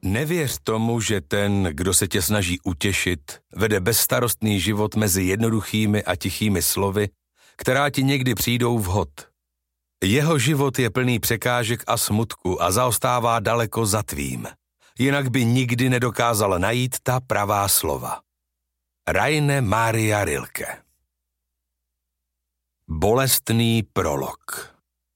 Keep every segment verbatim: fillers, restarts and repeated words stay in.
Nevěř tomu, že ten, kdo se tě snaží utěšit, vede bezstarostný život mezi jednoduchými a tichými slovy, která ti někdy přijdou vhod. Jeho život je plný překážek a smutku a zaostává daleko za tvým. Jinak by nikdy nedokázal najít ta pravá slova. Rainer Maria Rilke. Bolestný prolog.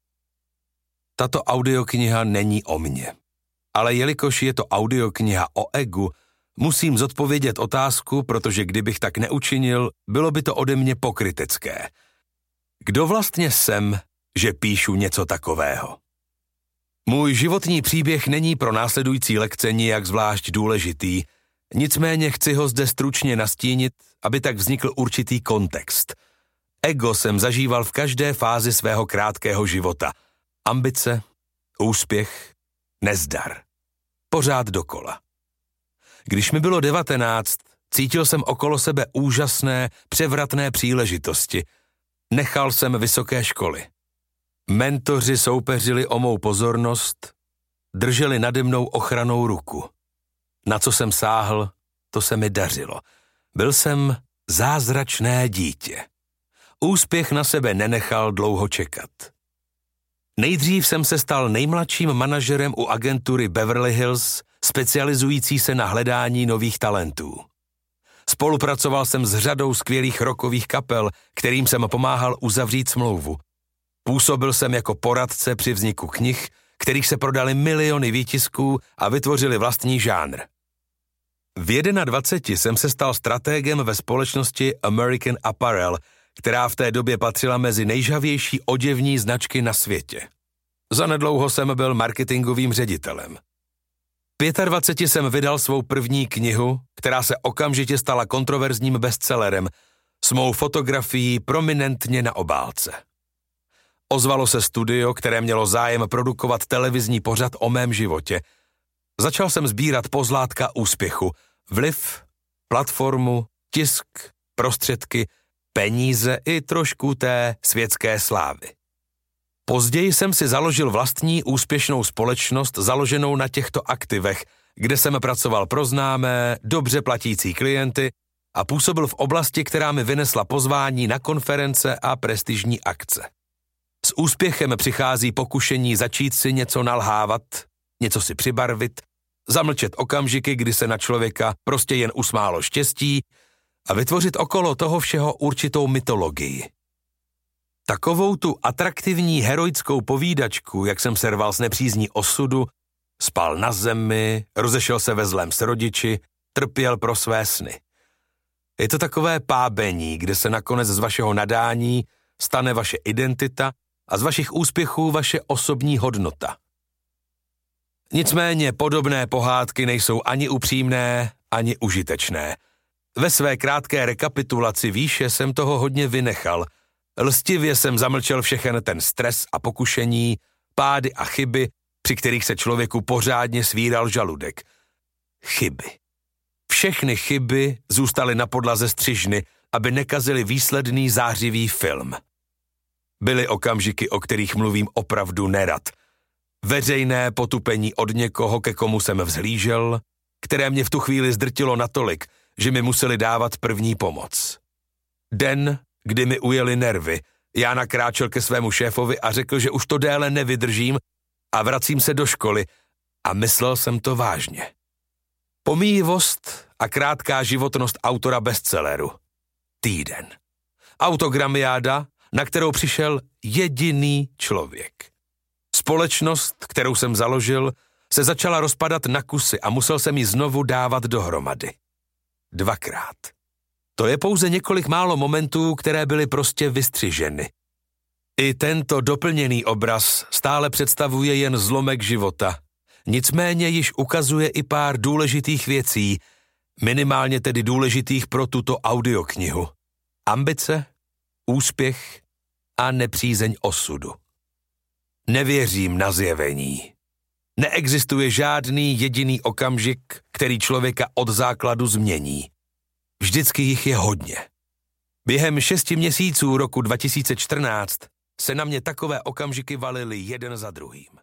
Tato audiokniha není o mně. Ale jelikož je to audiokniha o egu, musím zodpovědět otázku, protože kdybych tak neučinil, bylo by to ode mě pokrytecké. Kdo vlastně jsem, že píšu něco takového? Můj životní příběh není pro následující lekce nijak zvlášť důležitý, nicméně chci ho zde stručně nastínit, aby tak vznikl určitý kontext. Ego jsem zažíval v každé fázi svého krátkého života. Ambice, úspěch, nezdar. Pořád dokola. Když mi bylo devatenáct, cítil jsem okolo sebe úžasné, převratné příležitosti. Nechal jsem vysoké školy. Mentoři soupeřili o mou pozornost, drželi nade mnou ochrannou ruku. Na co jsem sáhl, to se mi dařilo. Byl jsem zázračné dítě. Úspěch na sebe nenechal dlouho čekat. Nejdřív jsem se stal nejmladším manažerem u agentury Beverly Hills, specializující se na hledání nových talentů. Spolupracoval jsem s řadou skvělých rockových kapel, kterým jsem pomáhal uzavřít smlouvu. Působil jsem jako poradce při vzniku knih, kterých se prodali miliony výtisků a vytvořili vlastní žánr. V dvaceti jedné jsem se stal stratégem ve společnosti American Apparel, která v té době patřila mezi nejžhavější oděvní značky na světě. Zanedlouho jsem byl marketingovým ředitelem. V dvaceti pěti jsem vydal svou první knihu, která se okamžitě stala kontroverzním bestsellerem, s mou fotografií prominentně na obálce. Ozvalo se studio, které mělo zájem produkovat televizní pořad o mém životě. Začal jsem sbírat pozlátka úspěchu, vliv, platformu, tisk, prostředky, peníze i trošku té světské slávy. Později jsem si založil vlastní úspěšnou společnost založenou na těchto aktivech, kde jsem pracoval pro známé, dobře platící klienty a působil v oblasti, která mi vynesla pozvání na konference a prestižní akce. S úspěchem přichází pokušení začít si něco nalhávat, něco si přibarvit, zamlčet okamžiky, kdy se na člověka prostě jen usmálo štěstí a vytvořit okolo toho všeho určitou mytologii. Takovou tu atraktivní heroickou povídačku, jak jsem se rval s nepřízní osudu, spal na zemi, rozešel se ve zlém s rodiči, trpěl pro své sny. Je to takové pábení, kde se nakonec z vašeho nadání stane vaše identita a z vašich úspěchů vaše osobní hodnota. Nicméně podobné pohádky nejsou ani upřímné, ani užitečné. Ve své krátké rekapitulaci výše jsem toho hodně vynechal. Lstivě jsem zamlčel všechen ten stres a pokušení, pády a chyby, při kterých se člověku pořádně svíral žaludek. Chyby. Všechny chyby zůstaly na podlaze střižny, aby nekazily výsledný zářivý film. Byly okamžiky, o kterých mluvím opravdu nerad. Veřejné potupení od někoho, ke komu jsem vzhlížel, které mě v tu chvíli zdrtilo natolik, že mi museli dávat první pomoc. Den, kdy mi ujeli nervy, já nakráčel ke svému šéfovi a řekl, že už to déle nevydržím a vracím se do školy a myslel jsem to vážně. Pomíjivost a krátká životnost autora bestselleru. Týden. Autogramiáda, na kterou přišel jediný člověk. Společnost, kterou jsem založil, se začala rozpadat na kusy a musel jsem ji znovu dávat dohromady. Dvakrát. To je pouze několik málo momentů, které byly prostě vystřiženy. I tento doplněný obraz stále představuje jen zlomek života. Nicméně již ukazuje i pár důležitých věcí, minimálně tedy důležitých pro tuto audioknihu. Ambice, úspěch a nepřízeň osudu. Nevěřím na zjevení. Neexistuje žádný jediný okamžik, který člověka od základu změní. Vždycky jich je hodně. Během šesti měsíců roku dva tisíce čtrnáct se na mě takové okamžiky valily jeden za druhým.